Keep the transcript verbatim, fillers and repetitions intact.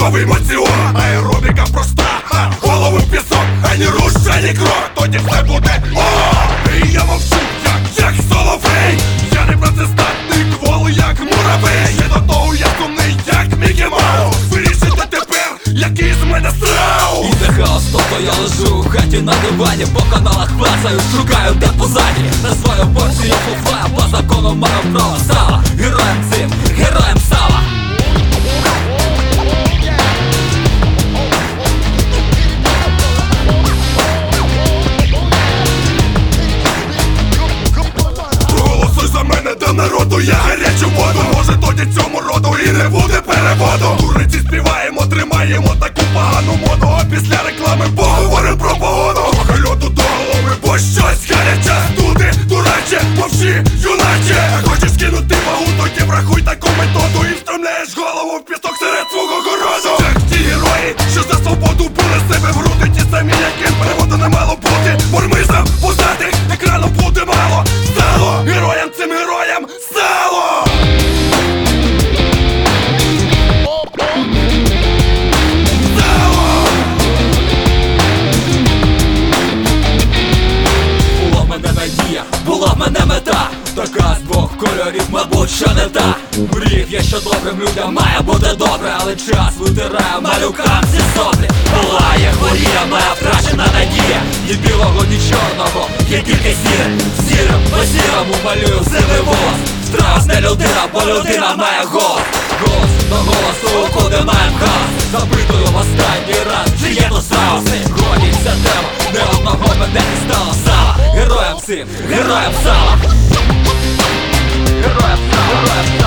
новий моціон. Аеробіка проста, ха, голови в пісок, ані руш, ані крок, тоді все буде о. І я мовчу, як, як соловей. Я не працездатний, кволий, як муравей. Ще до того я сумний, як Мікі Маус. Вирішите тепер, який з мене страус. Іде хаос, тобто я лежу у хаті на дивані, по каналах клацаю, шукаю де позаді. На свою порцію фуфла, по закону маю право сала. Героєм цим, героєм сала. Проголосуй за мене до народу, я гарячу воду. Може тоді цьому роду і не буде переводу. Дурниці співаємо, тримаємо таку погану моду. А після реклами поговорим про погоду. Трохи льоду до голови, бо щось гаряче. Туди, дураче, мовчи, юначе. Хочеш кинути вагу, тоді врахуй таку методу. І встромляєш голову в пісок серед свого городу. Як ті герої, що за свободу були себе в груди. Ті самі, яким переводу не мало бути. Бурмизам, пузатих, екрану буде мало. Стало героям, цим героям стало. Була в мене надія, була в мене мета. Така з двох кольорів, мабуть, що не та. Мріяв я, що добрим людям має бути добре, але час витирає малюкам ці соплі. Палає, хворіє моя втрачена надія. Ні білого, ні чорного, є тільки сіре. Сірим, по сірому малюю сивий волос. Страус не людина, бо людина має голос. Голос до голосу, куди маєм хаос. Запитую в останній раз, чи є тут страуси. Годі ця тема, не одного мене не стало сала. Героям цим, героям сала. Героям сала, героям